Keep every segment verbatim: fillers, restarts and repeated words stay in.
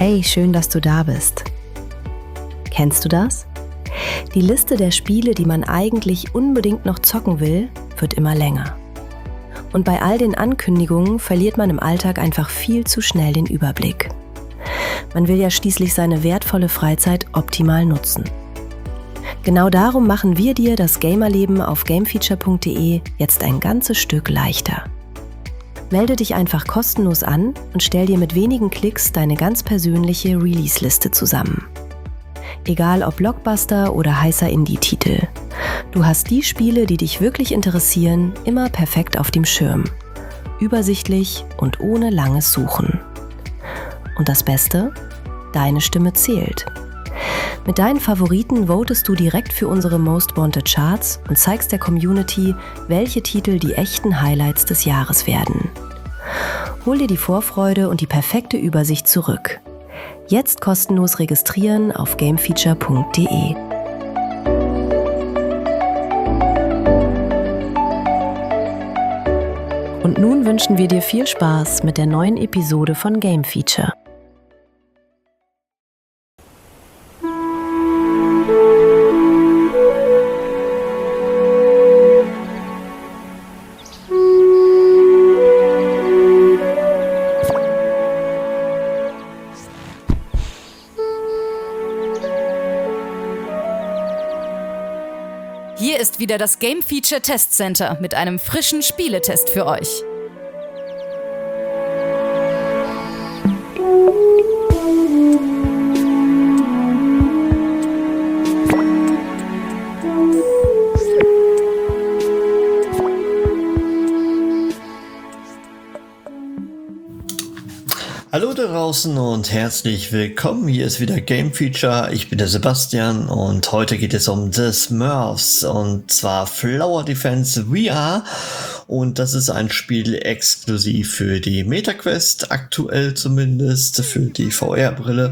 Hey, schön, dass du da bist. Kennst du das? Die Liste der Spiele, die man eigentlich unbedingt noch zocken will, wird immer länger. Und bei all den Ankündigungen verliert man im Alltag einfach viel zu schnell den Überblick. Man will ja schließlich seine wertvolle Freizeit optimal nutzen. Genau darum machen wir dir das Gamerleben auf gamefeature punkt de jetzt ein ganzes Stück leichter. Melde dich einfach kostenlos an und stell dir mit wenigen Klicks deine ganz persönliche Release-Liste zusammen. Egal ob Blockbuster oder heißer Indie-Titel. Du hast die Spiele, die dich wirklich interessieren, immer perfekt auf dem Schirm. Übersichtlich und ohne langes Suchen. Und das Beste? Deine Stimme zählt. Mit deinen Favoriten votest du direkt für unsere Most Wanted Charts und zeigst der Community, welche Titel die echten Highlights des Jahres werden. Hol dir die Vorfreude und die perfekte Übersicht zurück. Jetzt kostenlos registrieren auf gamefeature punkt de. Und nun wünschen wir dir viel Spaß mit der neuen Episode von Game Feature. Hier ist wieder das Game Feature Test Center mit einem frischen Spieletest für euch. Hallo da draußen und herzlich willkommen. Hier ist wieder Game Feature. Ich bin der Sebastian und heute geht es um The Smurfs und zwar Flower Defense V R. Und das ist ein Spiel exklusiv für die MetaQuest, aktuell zumindest, für die V R-Brille.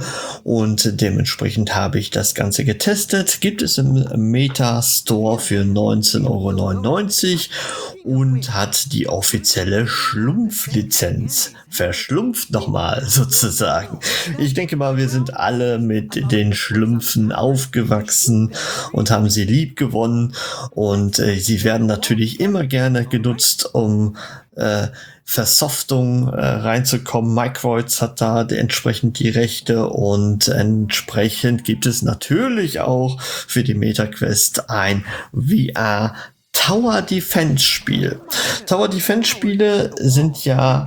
Und dementsprechend habe ich das Ganze getestet. Gibt es im Meta Store für neunzehn Euro neunundneunzig und hat die offizielle Schlumpflizenz. Verschlumpft nochmal sozusagen. Ich denke mal, wir sind alle mit den Schlümpfen aufgewachsen und haben sie lieb gewonnen. Und äh, sie werden natürlich immer gerne genutzt, um äh, Versoftung äh, reinzukommen. Microids hat da entsprechend die Rechte und entsprechend gibt es natürlich auch für die MetaQuest ein V R Tower Defense Spiel. Tower Defense Spiele sind ja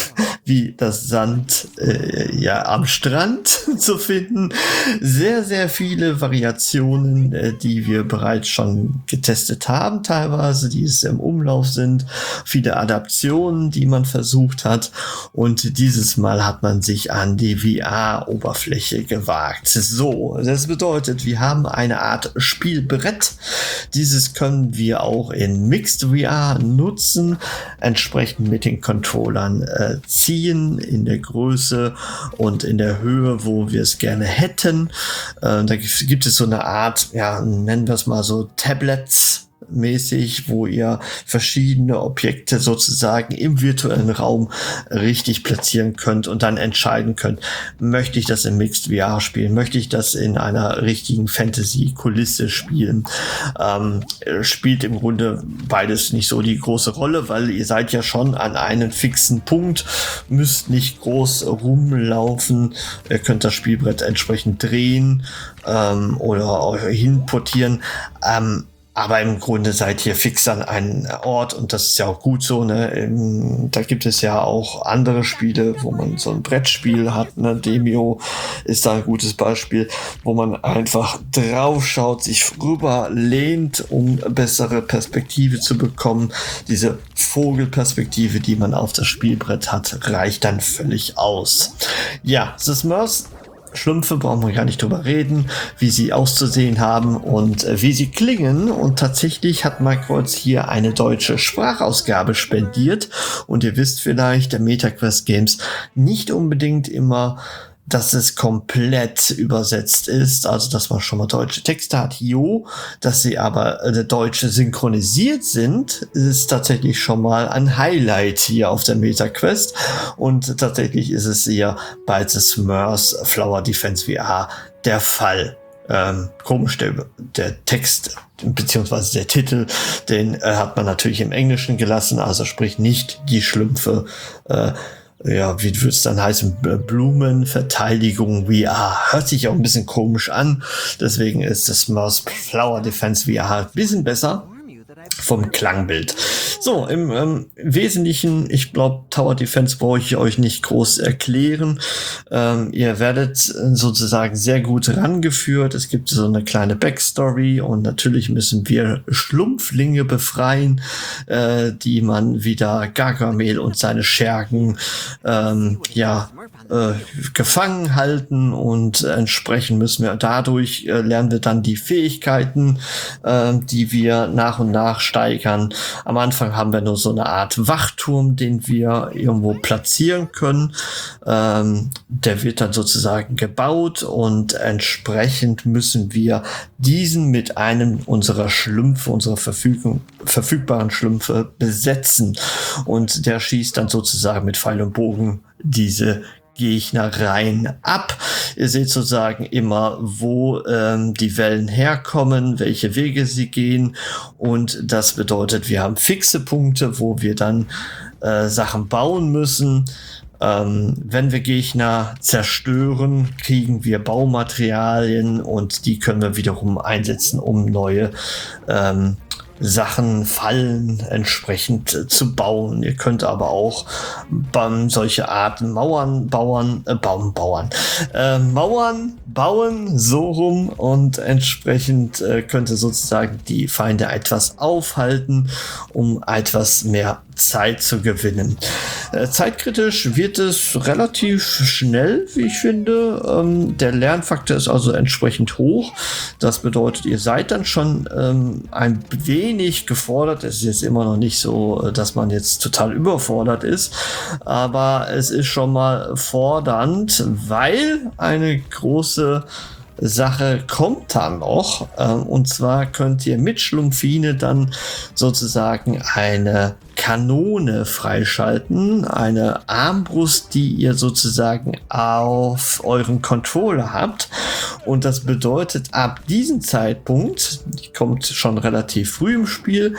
wie das Sand äh, ja am Strand zu finden. Sehr, sehr viele Variationen, äh, die wir bereits schon getestet haben, teilweise, die es im Umlauf sind. Viele Adaptionen, die man versucht hat. Und dieses Mal hat man sich an die V R-Oberfläche gewagt. So, das bedeutet, wir haben eine Art Spielbrett. Dieses können wir auch in Mixed V R nutzen, entsprechend mit den Controllern äh, ziehen in der Größe und in der Höhe, wo wir es gerne hätten. Äh, da gibt es so eine Art, ja, nennen wir es mal so Tablets mäßig, wo ihr verschiedene Objekte sozusagen im virtuellen Raum richtig platzieren könnt und dann entscheiden könnt, möchte ich das in Mixed V R spielen, möchte ich das in einer richtigen Fantasy-Kulisse spielen. Ähm, spielt im Grunde beides nicht so die große Rolle, weil ihr seid ja schon an einem fixen Punkt, müsst nicht groß rumlaufen, ihr könnt das Spielbrett entsprechend drehen ähm, oder hinportieren. Ähm, Aber im Grunde seid ihr fix an einem Ort und das ist ja auch gut so, ne? Da gibt es ja auch andere Spiele, wo man so ein Brettspiel hat, ne? Demio ist da ein gutes Beispiel, wo man einfach drauf schaut, sich rüber lehnt, um bessere Perspektive zu bekommen. Diese Vogelperspektive, die man auf das Spielbrett hat, reicht dann völlig aus. Ja, The Smurfs, Schlümpfe, brauchen wir gar nicht drüber reden, wie sie auszusehen haben und äh, wie sie klingen. Und tatsächlich hat Microids hier eine deutsche Sprachausgabe spendiert. Und ihr wisst vielleicht, der MetaQuest Games nicht unbedingt immer dass es komplett übersetzt ist, also dass man schon mal deutsche Texte hat, jo, dass sie aber äh, deutsche synchronisiert sind, ist tatsächlich schon mal ein Highlight hier auf der MetaQuest und tatsächlich ist es hier bei The Smurfs Flower Defense V R der Fall. Ähm, komisch, der, der Text beziehungsweise der Titel, den äh, hat man natürlich im Englischen gelassen, also sprich nicht die Schlümpfe, äh, ja, wie würde es dann heißen, Blumenverteidigung V R. Hört sich auch ein bisschen komisch an, deswegen ist das Smurfs Flower Defense V R ein bisschen besser vom Klangbild. So, im ähm, Wesentlichen, ich glaube, Tower Defense brauche ich euch nicht groß erklären. Ähm, ihr werdet sozusagen sehr gut rangeführt. Es gibt so eine kleine Backstory und natürlich müssen wir Schlumpflinge befreien, äh, die man wieder Gargamel und seine Schergen ähm, ja äh, gefangen halten und entsprechend müssen wir dadurch äh, lernen wir dann die Fähigkeiten, äh, die wir nach und nach steigern. Am Anfang haben wir nur so eine Art Wachturm, den wir irgendwo platzieren können. Ähm, der wird dann sozusagen gebaut und entsprechend müssen wir diesen mit einem unserer Schlümpfe, unserer Verfügung, verfügbaren Schlümpfe besetzen. Und der schießt dann sozusagen mit Pfeil und Bogen diese Gegner rein ab. Ihr seht sozusagen immer, wo ähm, die Wellen herkommen, welche Wege sie gehen und das bedeutet, wir haben fixe Punkte, wo wir dann äh, Sachen bauen müssen. Ähm, wenn wir Gegner zerstören, kriegen wir Baumaterialien und die können wir wiederum einsetzen, um neue ähm, Sachen, Fallen entsprechend äh, zu bauen. Ihr könnt aber auch ähm, solche Arten Mauern bauen, äh, bauen, bauen, äh, Mauern bauen, so rum und entsprechend äh, könnt ihr sozusagen die Feinde etwas aufhalten, um etwas mehr Zeit zu gewinnen. Äh, zeitkritisch wird es relativ schnell, wie ich finde. Ähm, der Lernfaktor ist also entsprechend hoch. Das bedeutet, ihr seid dann schon ähm, ein wenig gefordert. Es ist jetzt immer noch nicht so, dass man jetzt total überfordert ist, aber es ist schon mal fordernd, weil eine große Sache kommt dann noch, äh, und zwar könnt ihr mit Schlumpfine dann sozusagen eine Kanone freischalten, eine Armbrust, die ihr sozusagen auf euren Controller habt und das bedeutet, ab diesem Zeitpunkt, die kommt schon relativ früh im Spiel,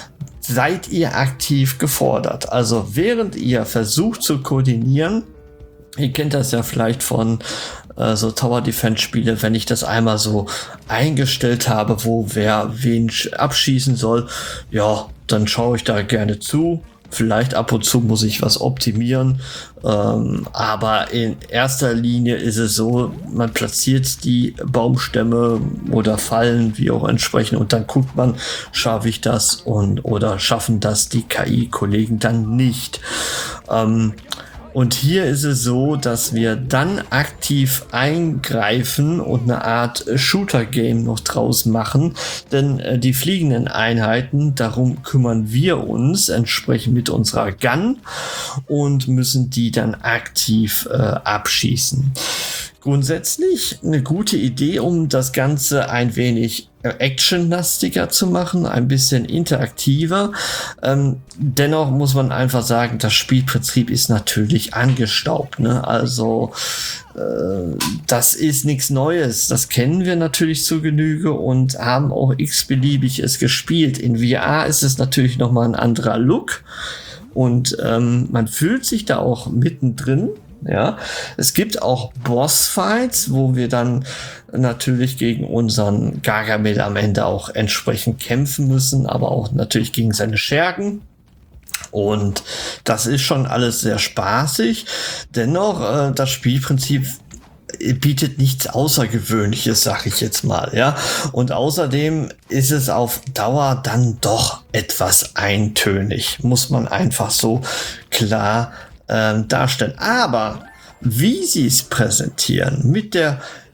seid ihr aktiv gefordert. Also während ihr versucht zu koordinieren, ihr kennt das ja vielleicht von äh, so Tower Defense Spiele, wenn ich das einmal so eingestellt habe, wo wer wen abschießen soll, ja, dann schaue ich da gerne zu. Vielleicht ab und zu muss ich was optimieren, ähm, aber in erster Linie ist es so, man platziert die Baumstämme oder Fallen, wie auch entsprechend, und dann guckt man, schaffe ich das und oder schaffen das die K I-Kollegen dann nicht. Ähm, Und hier ist es so, dass wir dann aktiv eingreifen und eine Art Shooter-Game noch draus machen. Denn äh, die fliegenden Einheiten, darum kümmern wir uns entsprechend mit unserer Gun und müssen die dann aktiv äh, abschießen. Grundsätzlich eine gute Idee, um das Ganze ein wenig actionlastiger zu machen, ein bisschen interaktiver. Ähm, dennoch muss man einfach sagen, das Spielprinzip ist natürlich angestaubt, ne? Also äh, das ist nichts Neues. Das kennen wir natürlich zu Genüge und haben auch x-beliebig es gespielt. In V R ist es natürlich nochmal ein anderer Look und ähm, man fühlt sich da auch mittendrin. Ja, es gibt auch Bossfights, wo wir dann natürlich gegen unseren Gargamel am Ende auch entsprechend kämpfen müssen, aber auch natürlich gegen seine Schergen. Und das ist schon alles sehr spaßig. Dennoch, äh, das Spielprinzip bietet nichts Außergewöhnliches, sag ich jetzt mal, ja. Und außerdem ist es auf Dauer dann doch etwas eintönig, muss man einfach so klar Ähm, darstellen. Aber wie sie es präsentieren, mit der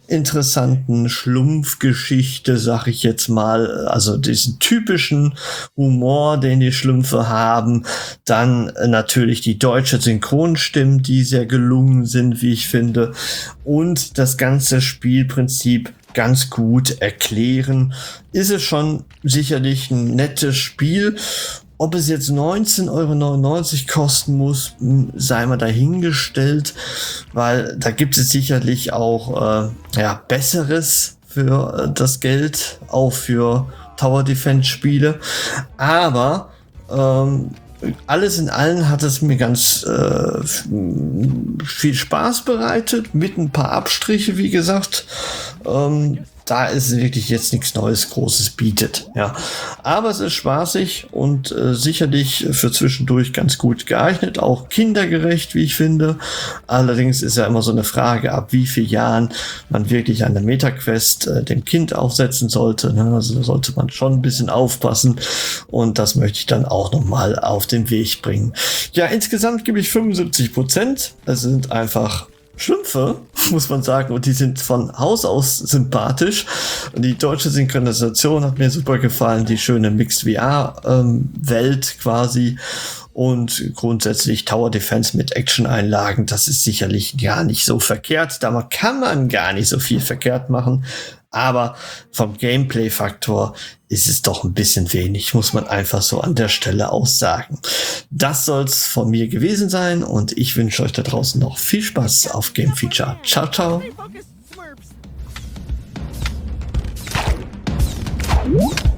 interessanten Schlumpfgeschichte, sag ich jetzt mal, also diesen typischen Humor, den die Schlümpfe haben. Dann natürlich die deutsche Synchronstimmen, die sehr gelungen sind, wie ich finde. Und das ganze Spielprinzip ganz gut erklären. Ist es schon sicherlich ein nettes Spiel. Ob es jetzt neunzehn Euro neunundneunzig kosten muss, sei mal dahingestellt, weil da gibt es sicherlich auch äh, ja, Besseres für äh, das Geld, auch für Tower Defense Spiele. Aber ähm, alles in allem hat es mir ganz äh, viel Spaß bereitet, mit ein paar Abstriche, wie gesagt. Ähm, da es wirklich jetzt nichts Neues, Großes bietet. Ja, aber es ist spaßig und äh, sicherlich für zwischendurch ganz gut geeignet, auch kindergerecht, wie ich finde. Allerdings ist ja immer so eine Frage, ab wie vielen Jahren man wirklich eine MetaQuest äh, dem Kind aufsetzen sollte. Ne? Also da sollte man schon ein bisschen aufpassen und das möchte ich dann auch nochmal auf den Weg bringen. Ja, insgesamt gebe ich fünfundsiebzig Prozent. Es sind einfach Schlümpfe, muss man sagen, und die sind von Haus aus sympathisch. Und die deutsche Synchronisation hat mir super gefallen, die schöne Mixed V R-Welt ähm, quasi. Und grundsätzlich Tower Defense mit Action-Einlagen, das ist sicherlich gar nicht so verkehrt. Da kann man gar nicht so viel verkehrt machen. Aber vom Gameplay-Faktor ist es doch ein bisschen wenig, muss man einfach so an der Stelle aussagen. Das soll's von mir gewesen sein und ich wünsche euch da draußen noch viel Spaß auf Game Feature. Ciao, ciao.